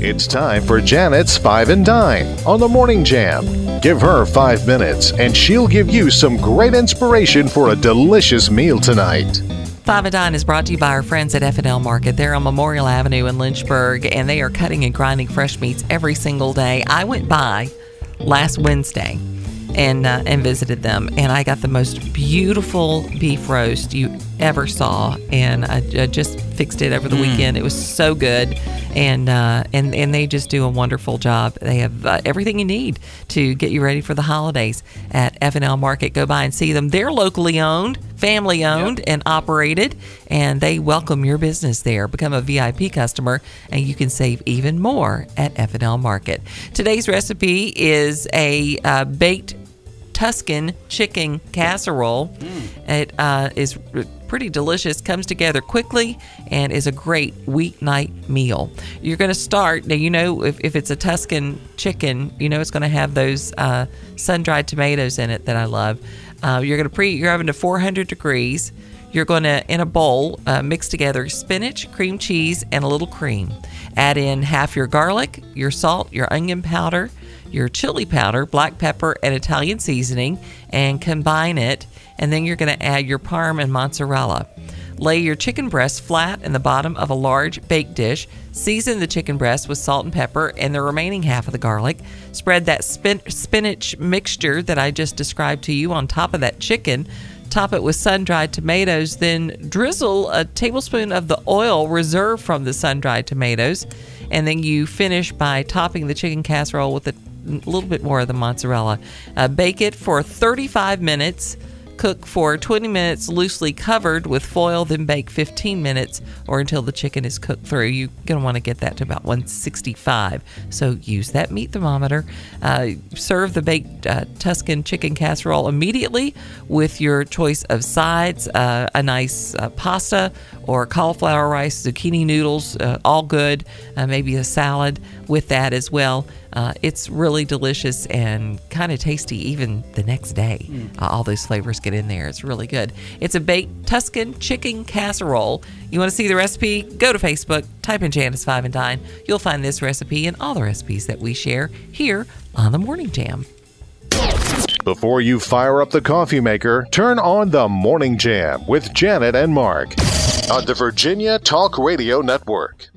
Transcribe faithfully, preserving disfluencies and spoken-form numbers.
It's time for Janet's Five and Dine on the Morning Jam. Give her five minutes and she'll give you some great inspiration for a delicious meal tonight. Five and Dine is brought to you by our friends at F and L Market. They're on Memorial Avenue in Lynchburg, and they are cutting and grinding fresh meats every single day. I went by last Wednesday and uh, and visited them, and I got the most beautiful beef roast you ever saw, and I, I just fixed it over the mm. weekend. It was so good, and uh, and and they just do a wonderful job. They have uh, everything you need to get you ready for the holidays at F and L Market. Go by and see them. They're locally owned, family owned, yep. and operated, and they welcome your business there. Become a V I P customer, and you can save even more at F and L Market. Today's recipe is a uh, baked Tuscan chicken casserole. Mm. It uh, is pretty delicious, comes together quickly, and is a great weeknight meal. You're going to start, now you know if, if it's a Tuscan chicken, you know it's going to have those uh, sun-dried tomatoes in it that I love. Uh, you're going to preheat your oven to four hundred degrees. You're going to, in a bowl, uh, mix together spinach, cream cheese, and a little cream. Add in half your garlic, your salt, your onion powder, your chili powder, black pepper, and Italian seasoning, and combine it. And then you're going to add your parm and mozzarella. Lay your chicken breast flat in the bottom of a large baked dish. Season the chicken breast with salt and pepper and the remaining half of the garlic. Spread that spin- spinach mixture that I just described to you on top of that chicken. Top it with sun-dried tomatoes, then drizzle a tablespoon of the oil reserved from the sun-dried tomatoes, and then you finish by topping the chicken casserole with a little bit more of the mozzarella. Uh, bake it for thirty-five minutes. Cook for twenty minutes loosely covered with foil, then bake fifteen minutes or until the chicken is cooked through. You're going to want to get that to about one sixty-five. So use that meat thermometer. Uh, serve the baked uh, Tuscan chicken casserole immediately with your choice of sides, uh, a nice uh, pasta or cauliflower rice, zucchini noodles, uh, all good, uh, maybe a salad with that as well. Uh, it's really delicious and kind of tasty even the next day. Mm. Uh, all those flavors get in there. It's really good. It's a baked Tuscan chicken casserole. You want to see the recipe? Go to Facebook, type in Janice Five and Dine. You'll find this recipe and all the recipes that we share here on The Morning Jam. Before you fire up the coffee maker, turn on The Morning Jam with Janet and Mark on the Virginia Talk Radio Network.